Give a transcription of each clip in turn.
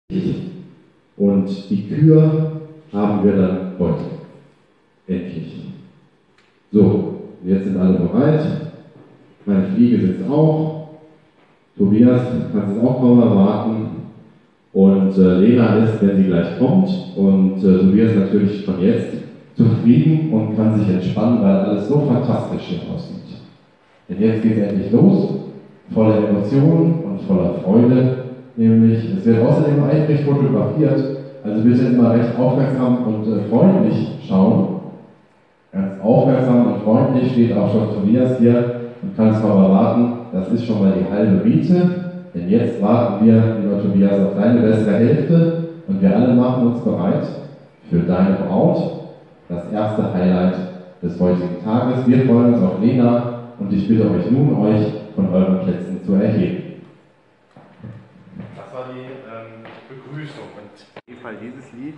Und die Kür haben wir dann heute. Endlich. So, jetzt sind alle bereit. Meine Fliege sitzt auch. Tobias kann es auch kaum erwarten. Und Lena ist, wenn sie gleich kommt. Und Tobias natürlich schon jetzt zufrieden und kann sich entspannen, weil alles so fantastisch hier aussieht. Denn jetzt geht es endlich los, voller Emotionen und voller Freude. Nämlich, es wird außerdem eifrig fotografiert, also bitte immer recht aufmerksam und freundlich schauen. Ganz aufmerksam und freundlich steht auch schon Tobias hier und kann es kaum erwarten. Das ist schon mal die halbe Miete. Denn jetzt warten wir, lieber Tobias, auf deine bessere Hälfte und wir alle machen uns bereit für deine Braut, das erste Highlight des heutigen Tages. Wir freuen uns auf Lena und ich bitte euch nun, euch von euren Plätzen zu erheben. Das war die Begrüßung und in jedem Fall dieses Lied.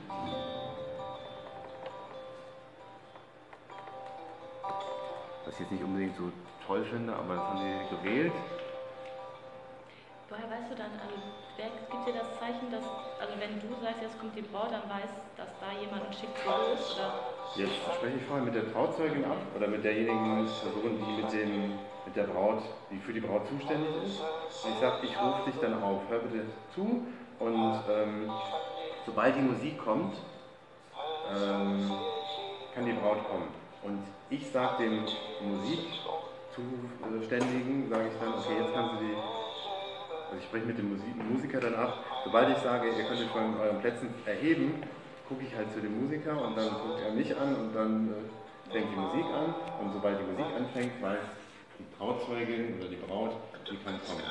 Was ich jetzt nicht unbedingt so toll finde, aber das haben sie gewählt. Woher weißt du dann, also wer gibt dir das Zeichen, dass, also wenn du sagst, jetzt kommt die Braut, dann weiß, dass da jemand schickt sie los, oder? Jetzt spreche ich vorher mit der Trauzeugin ab oder mit derjenigen Person, die mit der Braut, die für die Braut zuständig ist. Und ich sage, ich rufe dich dann auf, hör bitte zu und sobald die Musik kommt, kann die Braut kommen. Und ich sage dem Musikzuständigen, sage ich dann, okay, jetzt kannst du die. Also ich spreche mit dem Musiker dann ab. Sobald ich sage, ihr könnt euch von euren Plätzen erheben, gucke ich halt zu dem Musiker und dann guckt er mich an und dann fängt die Musik an. Und sobald die Musik anfängt, weiß die Trauzeugin oder die Braut, die kann kommen.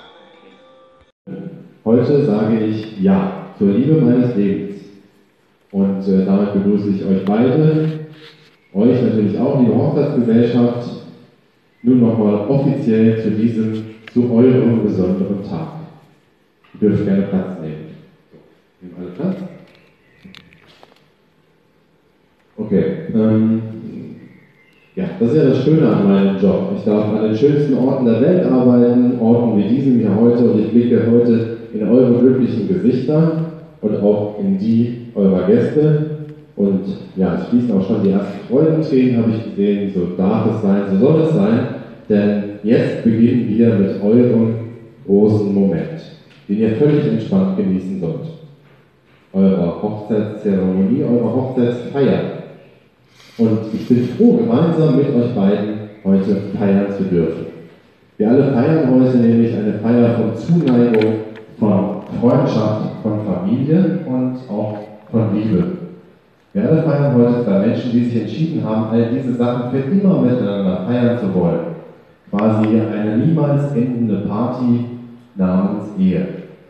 Heute sage ich Ja zur Liebe meines Lebens. Und damit begrüße ich euch beide, euch natürlich auch, liebe Hochzeitsgesellschaft, nun nochmal offiziell zu eurem besonderen Tag. Ihr dürft gerne Platz nehmen. Nehmen alle Platz? Okay. Ja, das ist ja das Schöne an meinem Job. Ich darf an den schönsten Orten der Welt arbeiten, Orten wie diesem hier heute, und ich blicke heute in eure glücklichen Gesichter und auch in die eurer Gäste. Und ja, es fließen auch schon die ersten Freudentränen, habe ich gesehen. So darf es sein, so soll es sein. Denn jetzt beginnen wir mit eurem großen Moment, den ihr völlig entspannt genießen sollt. Eure Hochzeitszeremonie, eure Hochzeitsfeier. Und ich bin froh, gemeinsam mit euch beiden heute feiern zu dürfen. Wir alle feiern heute nämlich eine Feier von Zuneigung, von Freundschaft, von Familie und auch von Liebe. Wir alle feiern heute zwei Menschen, die sich entschieden haben, all diese Sachen für immer miteinander feiern zu wollen. Quasi eine niemals endende Party namens Ehe.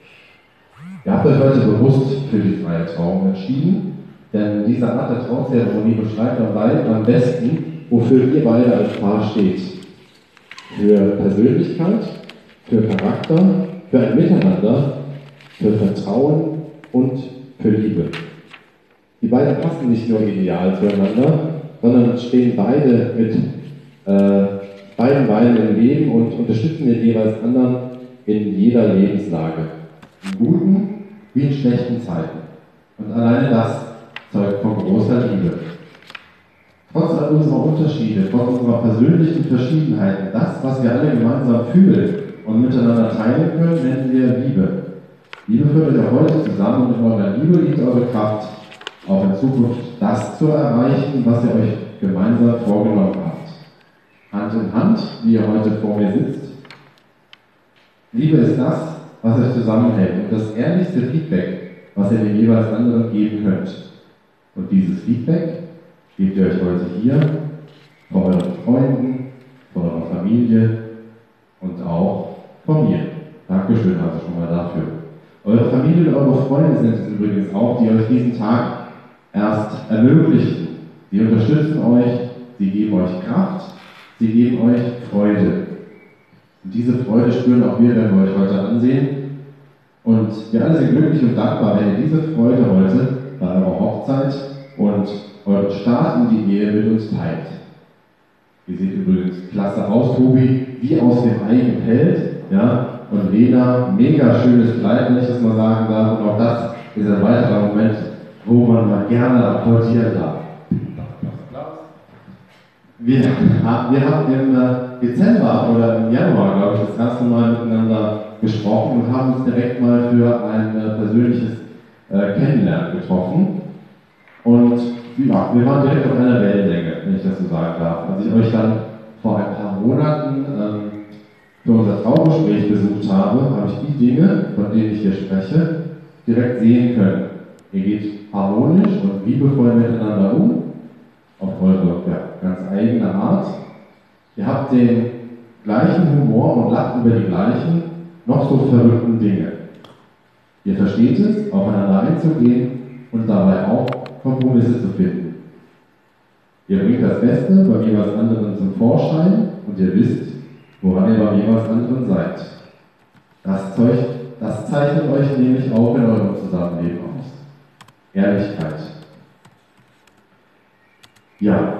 Ihr habt euch heute bewusst für die freie Trauung entschieden, denn diese Art der Trauzeremonie beschreibt am besten, wofür ihr beide als Paar steht. Für Persönlichkeit, für Charakter, für ein Miteinander, für Vertrauen und für Liebe. Die beiden passen nicht nur ideal zueinander, sondern stehen beide mit beiden Beinen im Leben und unterstützen den jeweils anderen in jeder Lebenslage. In guten wie in schlechten Zeiten. Und alleine das zeugt von großer Liebe. Trotz all unserer Unterschiede, trotz unserer persönlichen Verschiedenheiten, das, was wir alle gemeinsam fühlen und miteinander teilen können, nennen wir Liebe. Liebe führt euch heute zusammen und in eurer Liebe liegt eure Kraft, auch in Zukunft das zu erreichen, was ihr euch gemeinsam vorgenommen habt. Hand in Hand, wie ihr heute vor mir sitzt. Liebe ist das, was euch zusammenhält und das ehrlichste Feedback, was ihr dem jeweils anderen geben könnt. Und dieses Feedback gebt ihr euch heute hier vor euren Freunden, vor eurer Familie und auch von mir. Dankeschön also schon mal dafür. Eure Familie und eure Freunde sind es übrigens auch, die euch diesen Tag erst ermöglichen. Sie unterstützen euch, sie geben euch Kraft, sie geben euch Freude. Und diese Freude spüren auch wir, wenn wir euch heute ansehen. Und wir alle sind glücklich und dankbar, wenn ihr diese Freude heute bei eurer Hochzeit und euren Start in die Ehe mit uns teilt. Ihr seht übrigens klasse aus, Tobi, wie aus dem Ei gefällt. Ja? Und Lena, mega schönes Kleid, wenn ich das mal sagen darf. Und auch das man mal gerne applaudieren darf. Wir haben im Dezember oder im Januar, glaube ich, das erste Mal miteinander gesprochen und haben uns direkt mal für ein persönliches Kennenlernen getroffen. Und ja, wir waren direkt auf einer Wellenlänge, wenn ich das so sagen darf. Als ich euch dann vor ein paar Monaten für unser Traugespräch besucht habe, habe ich die Dinge, von denen ich hier spreche, direkt sehen können. Ihr geht harmonisch und liebevoll miteinander um, auf eure ganz eigene Art. Ihr habt den gleichen Humor und lacht über die gleichen, noch so verrückten Dinge. Ihr versteht es, aufeinander einzugehen und dabei auch Kompromisse zu finden. Ihr bringt das Beste bei jeweils anderen zum Vorschein und ihr wisst, woran ihr bei jeweils anderen seid. Das zeichnet euch nämlich auch in eurem Zusammenleben aus. Ehrlichkeit. Ja,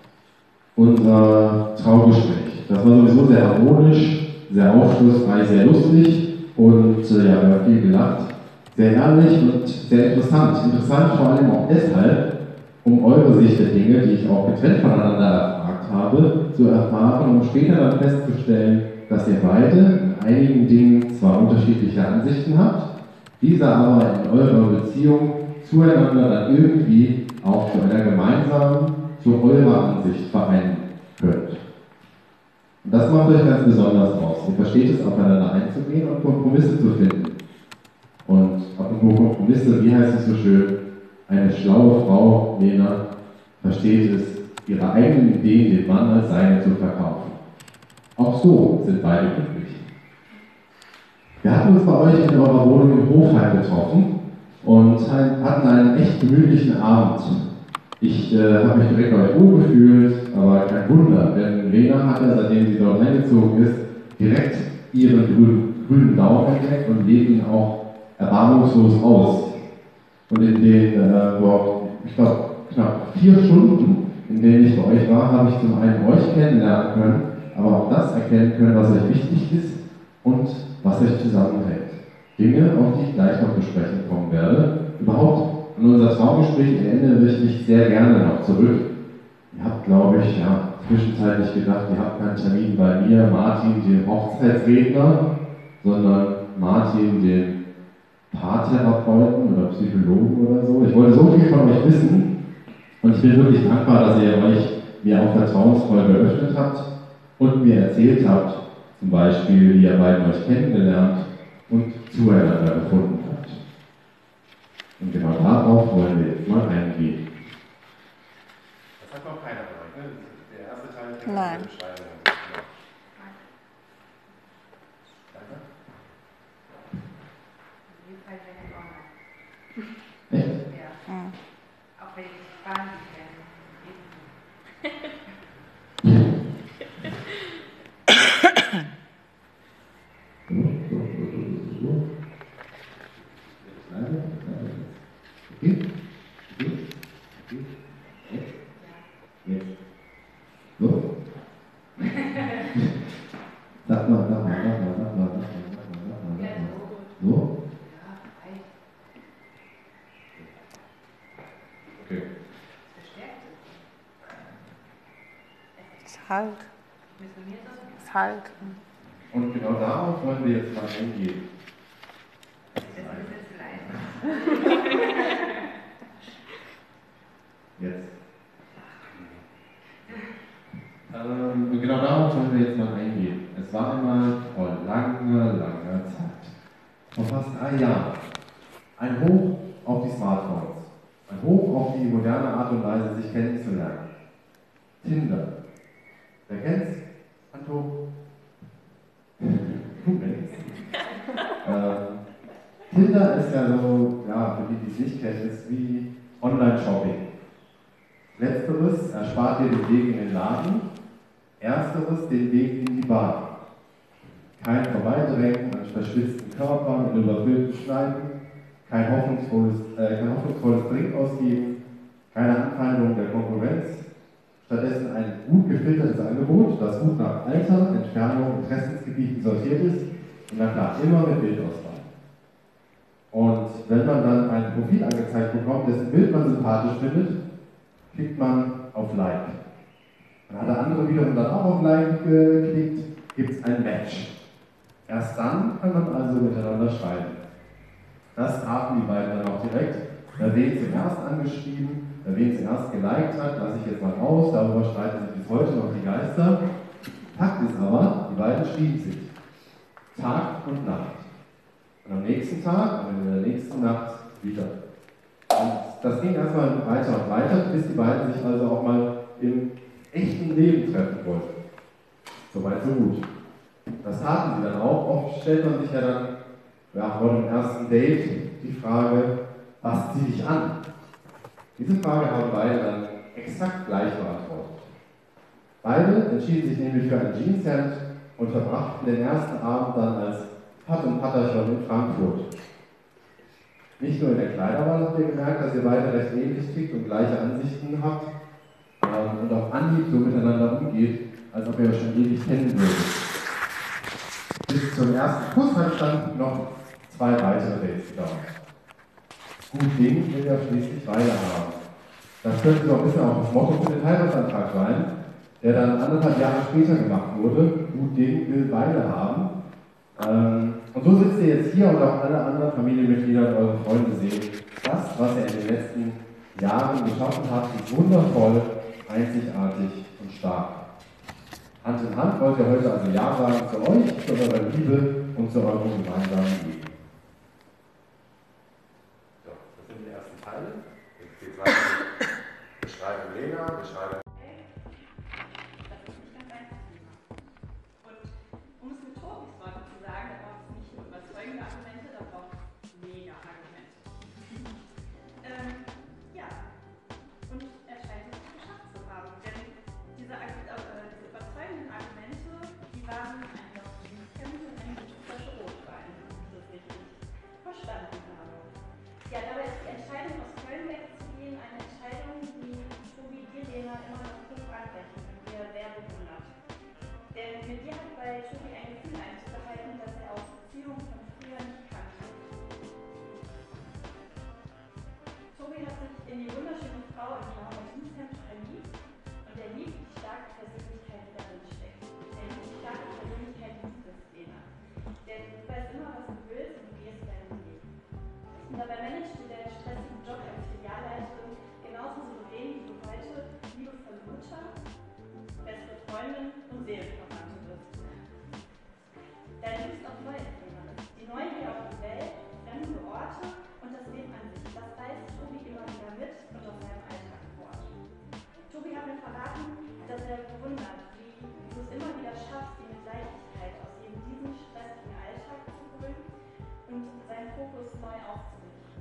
unser Traugespräch. Das war sowieso sehr harmonisch, sehr aufschlussreich, sehr lustig und wir haben viel gelacht. Sehr ehrlich und sehr interessant. Interessant vor allem auch deshalb, um eure Sicht der Dinge, die ich auch getrennt voneinander erfragt habe, zu erfahren, um später dann festzustellen, dass ihr beide in einigen Dingen zwar unterschiedliche Ansichten habt, diese aber in eurer Beziehung zueinander dann irgendwie auch zu einer gemeinsamen, zu eurer Ansicht vereinen könnt. Und das macht euch ganz besonders aus. Ihr versteht es, aufeinander einzugehen und Kompromisse zu finden. Und apropos Kompromisse, wie heißt es so schön? Eine schlaue Frau, Lena, versteht es, ihre eigenen Ideen dem Mann als seine zu verkaufen. Auch so sind beide glücklich. Wir hatten uns bei euch in eurer Wohnung im Hofheim getroffen und hatten einen echt gemütlichen Abend. Ich habe mich direkt bei euch wohlgefühlt, aber kein Wunder, denn Lena hat ja, seitdem sie dort eingezogen ist, direkt ihren grünen Daumen entdeckt und lebt ihn auch erbarmungslos aus. Und in den, ich glaube, knapp 4 Stunden, in denen ich bei euch war, habe ich zum einen euch kennenlernen können, aber auch das erkennen können, was euch wichtig ist und was euch zusammenhält. Dinge, auf die ich gleich noch besprechen kommen werde. Überhaupt, an unser Traumgespräch erinnere ich mich sehr gerne noch zurück. Ihr habt, glaube ich, zwischenzeitlich gedacht, ihr habt keinen Termin bei mir, Martin, dem Hochzeitsredner, sondern Martin, den Paartherapeuten oder Psychologen oder so. Ich wollte so viel von euch wissen und ich bin wirklich dankbar, dass ihr euch mir auch vertrauensvoll geöffnet habt und mir erzählt habt, zum Beispiel, wie ihr beiden euch kennengelernt und zueinander gefunden habt. Und genau darauf wollen wir jetzt mal eingehen. Das hat noch keiner von euch, ne? Der erste Teil ist Nein. die Beschreibung. Echt? Ja. Mhm. Auch wenn ich spannend bin. Sag mal. So? Okay. Ist halt. Ist halt. Und genau darauf wollen wir jetzt mal eingehen. Jetzt. Und genau darauf wollen wir jetzt mal eingehen. Es war einmal vor langer Zeit, vor fast 3 Jahren, ein Hoch auf die Smartphones, ein Hoch auf die moderne Art und Weise, sich kennenzulernen. Tinder. Wer kennt's? Anto? Du kennst. Tinder ist ja so, für die es nicht kennen, ist wie Online-Shopping. Letzteres erspart dir den Weg in den Laden, ersteres den Weg in die Bar. Kein Vorbeidrängen an verschwitzten Körpern in überfüllten Kneipen, kein hoffnungsvolles Trinkausgeben, keine Anfeindung der Konkurrenz, stattdessen ein gut gefiltertes Angebot, das gut nach Alter, Entfernung, Interessensgebieten sortiert ist und na klar, immer mit Bildauswahl. Und wenn man dann ein Profil angezeigt bekommt, dessen Bild man sympathisch findet, klickt man auf Like. Dann hat der andere wiederum dann auch auf Like geklickt, gibt es ein Match. Erst dann kann man also miteinander schreiben. Das taten die beiden dann auch direkt. Wen zuerst angeschrieben, wen zuerst geliked hat, lasse ich jetzt mal aus, darüber streiten sich bis heute noch die Geister. Fakt ist aber, die beiden schrieben sich. Tag und Nacht. Und am nächsten Tag und in der nächsten Nacht wieder. Und das ging erstmal weiter und weiter, bis die beiden sich also auch mal im echten Leben treffen wollten. Soweit so gut. Das taten sie dann auch. Oft stellt man sich ja dann vor dem ersten Date die Frage, was ziehe ich an? Diese Frage haben beide dann exakt gleich beantwortet. Beide entschieden sich nämlich für ein Jeanshemd und verbrachten den ersten Abend dann als Pat und Patterchen in Frankfurt. Nicht nur in der Kleiderwahl habt ihr gemerkt, dass ihr beide recht ähnlich tickt und gleiche Ansichten habt und auf Anhieb so miteinander umgeht, als ob ihr euch schon ewig kennen würdet. Bis zum ersten Kuss hat stand noch 2 weitere Dates gedauert. Gut Ding will ja schließlich Weile haben. Das könnte so ein bisschen auch das Motto für den Heiratsantrag sein, der dann 1,5 Jahre später gemacht wurde. Gut Ding will Weile haben. Und so sitzt ihr jetzt hier und auch alle anderen Familienmitglieder und eure Freunde sehen, das, was ihr in den letzten Jahren geschaffen habt, ist wundervoll, einzigartig und stark. Hand in Hand wollt ihr heute also Ja sagen zu euch, zu eurer Liebe und zu eurem gemeinsamen Leben. So, das sind die ersten Teile. Jetzt geht es weiter mit Beschreibe Lena, beschreibe. Um es mit Tobis Worten zu sagen, da braucht es nicht nur überzeugende Argumente, da braucht es mega Argumente. Ja, und er scheint es geschafft zu haben, denn diese überzeugenden Argumente, die waren ein Glas Jeanshemd und eine gute Flasche Rotwein, wenn ich das richtig verstanden habe. Ja, dabei ist die Entscheidung, aus Köln wegzugehen, eine Entscheidung, die Tobi dir, Lena, immer noch hoch anrechnet und dir sehr bewundert. Denn mit dir hat bei Tobi ein Gefühl einzubehalten, das er aus Beziehungen von früher nicht kannte. Tobi hat sich in die wunderschöne Frau im blauen Jeanshemd verliebt und er liebt die starke Persönlichkeit, die darin steckt. Er liebt die starke Persönlichkeit, die du bist, Lena. Denn du weißt immer, was du willst und du gehst deinen Weg. Und dabei managst du deinen stressigen Job als Filialleiterin genauso souverän, wie du heute liebevolle Mutter, beste Freundin und Seelenverwandte bist. Deine Lust auf Neues, Lena. Die Neugier auf die Welt, fremde Orte und das Leben an sich, das reißt Tobi immer wieder mit und aus seinem Alltag fort. Tobi hat mir verraten, dass er bewundert, wie du es immer wieder schaffst, ihn mit Leichtigkeit aus eben diesem stressigen Alltag zu holen und seinen Fokus neu aufzurichten.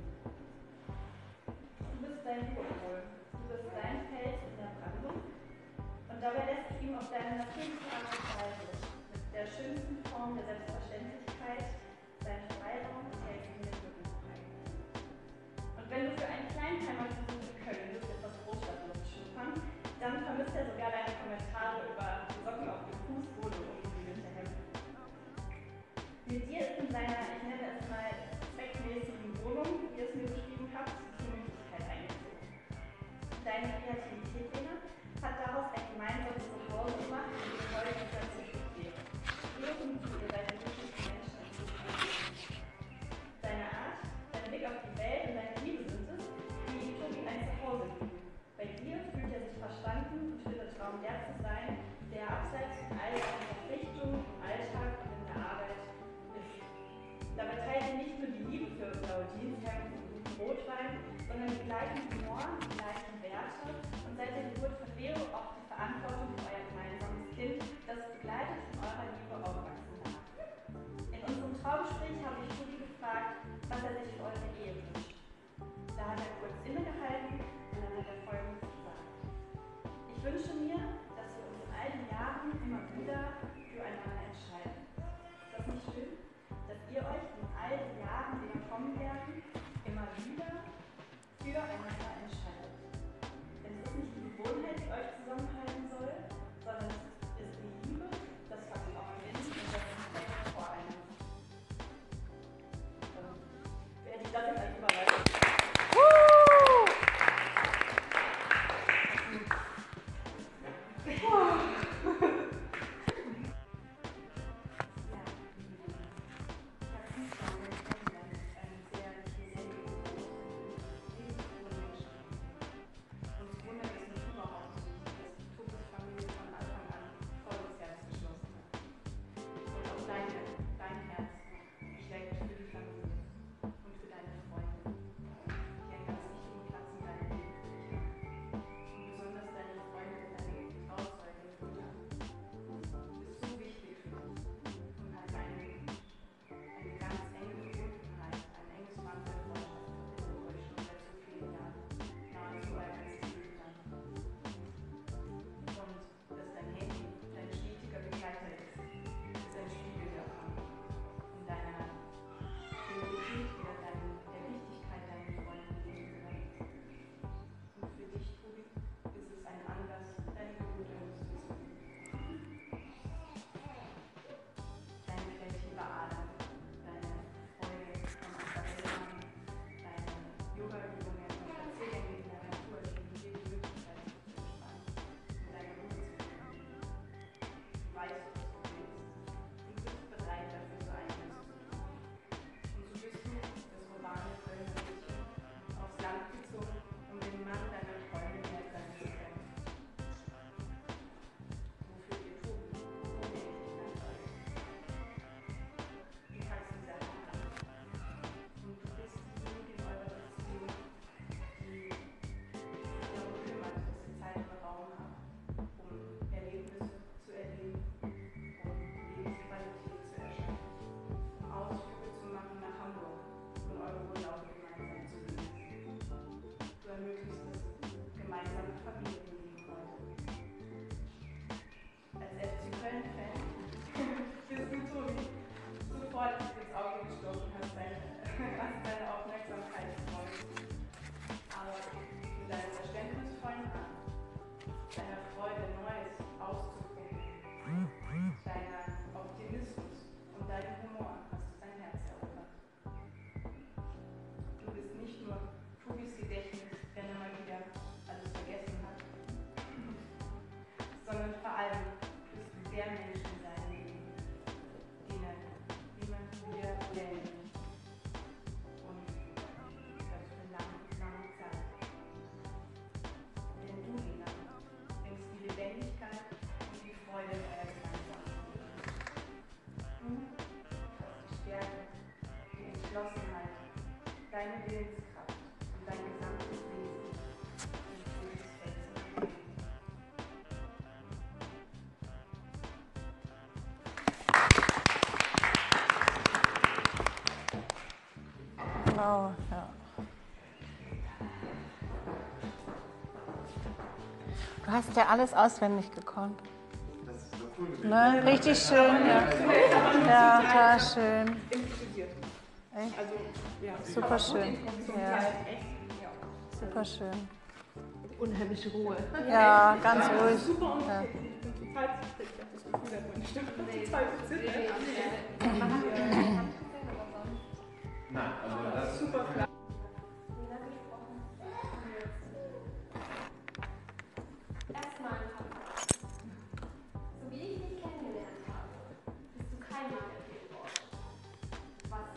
Du bist sein Ruhepol, du bist sein Fels in der Brandung und dabei lässt du ihm auf deine natürliche Art und Weise mit der schönsten Form der Selbstverständlichkeit seinen Freiraum und hältst ihm den Rücken frei. Und wenn du für einen Kleinheimatbesuch in Köln Lust etwas Großstadtluft schnuppern, dann vermisst er sogar deine Kommentare über die Socken auf dem Fußboden und umgebügelte Hemden. Mit dir ist in seiner, ich nenne es mal, zweckmäßigen Wohnung, wie ihr es mir beschrieben habt, Gemütlichkeit eingezogen. Deine Kreativität, Lena, hat daraus ein gemeinsames Zuhause gemacht, und ihr heute wieder zu studieren. Irgendwie, ihr seid die glücklichsten Menschen im Zukunft. Deine Art, dein Blick auf die Welt und deine Liebe sind es, die Tobi ein Zuhause geben. Bei dir fühlt er sich verstanden und findet Raum, der zu sein, der abseits von all seinen Verpflichtungen im Alltag und in der Arbeit ist. Dabei teilt ihr nicht nur die Liebe für blaue Jeanshemden und guten Rotwein, sondern die gleichen Humor, die gleichen Werte und seit der Geburt von Leo auch die Verantwortung für euer gemeinsames Kind, das begleitet von eurer Liebe aufwachsen darf. In unserem Traugespräch habe ich Tobi gefragt, was er sich für eure Ehe wünscht. Da hat er kurz innegehalten und dann hat er Folgendes gesagt. Ich wünsche mir, dass wir uns in all den Jahren immer wieder füreinander entscheiden. Ist das nicht schön? Dass ihr euch in all den Jahren, die noch kommen werden, immer wieder füreinander entscheidet. Denn es ist nicht die Gewohnheit, die euch zusammenhalten soll, sondern es ist die Liebe, das Vertrauen in und das Respekt vor einem. Hätte ich das jetzt als nur Tobis Gedächtnis, wenn er mal wieder alles vergessen hat, sondern vor allem bist du der Mensch in seinem Leben, den er jemanden wieder wählt. Und das für lange, lange Zeit. Denn du, Lena, bringst die Lebendigkeit und die Freude in euer gemeinsames Leben. Du hast die Stärke, die Entschlossenheit, deine Willenskraft und dein gesamtes Wesen in dieses Felsen geben. Wow, ja. Du hast ja alles auswendig gekonnt. Das ist so cool gewesen. Ne? Richtig schön, ja. Ja, total schön. Improvisiert. Echt? Also, ja. Super schön. Zum Ja. Teil echt. Ja. Super schön. Unheimliche Ruhe. Ja, ganz ruhig. Super und Ja. ich bin total zufrieden. Ich habe das Gefühl, dass meine Stimme total zittert. Nein, also das Super klar. Lena gesprochen. Erstmal ein Papa. So wie ich dich kennengelernt habe, bist du kein Mann der vielen Worte. Was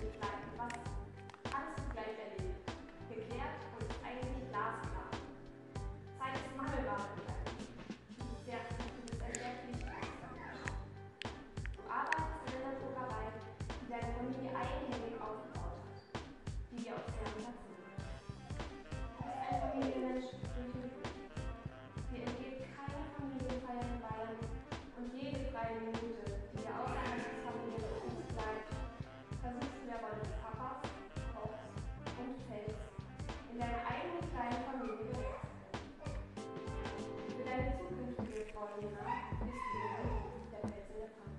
alles zugleich erledigt, geklärt und eigentlich glasklar. Zeit ist Mangelware in deinem Leben. Du bist ein sehr pflichtbewusster Mensch. Du arbeitest in einer Druckerei, die deine Familie eigenhändig aufgebaut hat, die dir auch sehr am Herzen liegt. Du bist ein Familienmensch durch und durch. Dir entgeht keine Familienfeier in Bayern und jede freie Minute, die dir außerhalb des Familienbetriebs bleibt, versuchst du der Rolle des Papas, Kochs und Fels in deiner eigenen kleinen Familie gerecht zu werden. Für deine zukünftige Frau Lena bist du der Fels in der Pfanne.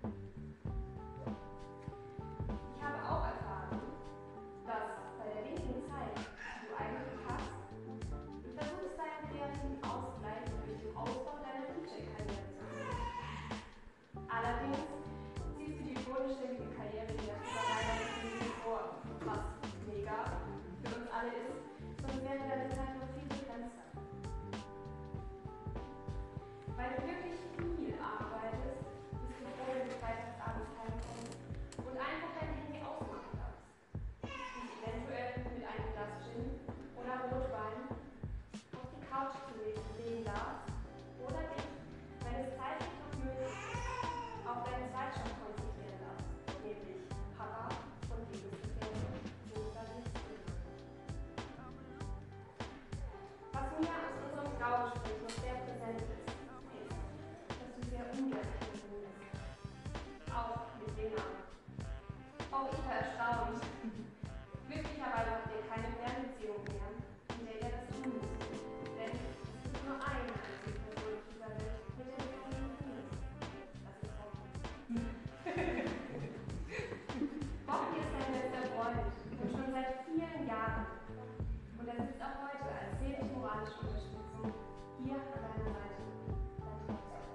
Ich habe auch erfahren, dass bei der wenigen Zeit, die du eigentlich hast, du versuchst deinen kreativen Ausgleich durch den Ausbau deiner DJ-Karriere zu finden. Allerdings ziehst du die bodenständige Karriere in der Druckerei nicht vor, was mega für uns alle ist, sonst wäre deine Zeit noch viel begrenzter. Weil du wirklich viel arbeitest, bist du froh, wenn du freitagsabends heimkommst und einfach dein Handy ausmachen darfst. Dich eventuell mit einem Glas Gin oder Rotwein auf die Couch zu legen darfst oder dich, wenn es zeitlich noch möglich ist, auf deinen Zweitjob konzentrieren darfst, nämlich Papa und Liebesgefährte bzw. Was mir aus unserem Traugespräch noch sehr präsent ist, dass du sehr ungern telefoniert bist. Auch mit Lena. Auch ich war erstaunt. Glücklicherweise habt ihr keine Fernbeziehung mehr, in der ihr das tun müsst. Denn es gibt nur eine einzige Person auf dieser Welt, mit der du telefonierst. Das ist Rocky. Rocky ist dein bester Freund und schon seit vielen Jahren. Und er sitzt auch heute als seelisch-moralische Unterstützung hier an deiner Seite. Dein Trauzeuge.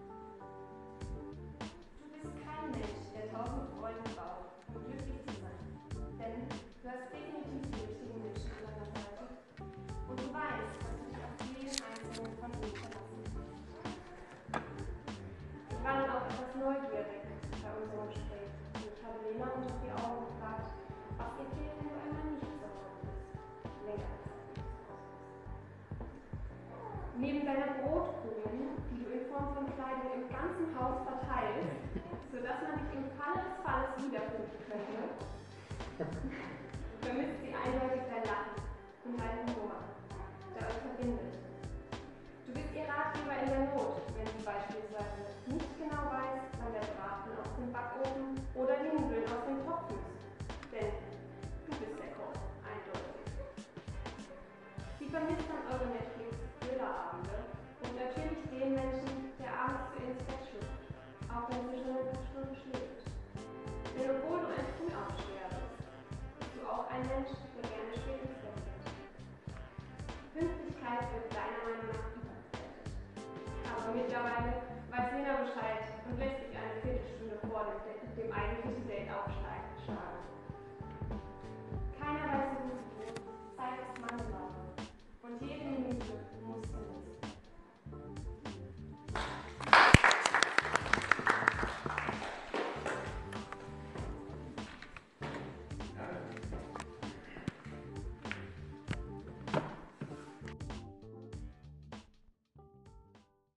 Du bist kein Mensch, der 1000 Freunde braucht, um glücklich zu sein. Denn du hast definitiv die richtigen Menschen an deiner Seite. Und du weißt, dass du dich auf jeden einzelnen von ihnen verlassen kannst. Ich war dann auch etwas neugierig bei unserem Gespräch und ich habe Lena unter die Augen gefragt, was ihr fehlt, wenn du einmal nicht zu Hause bist. Länger als ein Neben deiner Brotkugeln, die du in Form von Kleidung im ganzen Haus verteilst, sodass man dich im Falle des Falles wiederfinden könnte, vermisst sie eindeutig dein Lachen und deinen Humor, der euch verbindet. Du bist ihr Ratgeber in der Not, wenn sie beispielsweise nicht genau weiß, wann der Braten aus dem Backofen oder die Nudeln aus dem Topf müssen. Denn du bist der Koch, eindeutig. Sie vermisst dann eure Netflix-Thriller-Abende und natürlich den Menschen, der abends zu ihr ins Bett schlüpft, auch wenn sie schon ein paar Stunden schläft. Denn obwohl du ein Frühaufsteher bist du auch ein Mensch, der gerne spät ins Bett geht. Pünktlichkeit wird deiner Meinung nach überbewertet. Aber mittlerweile weiß Lena Bescheid und lässt sich eine Viertelstunde vor dem eigentlichen Date aufschlagen.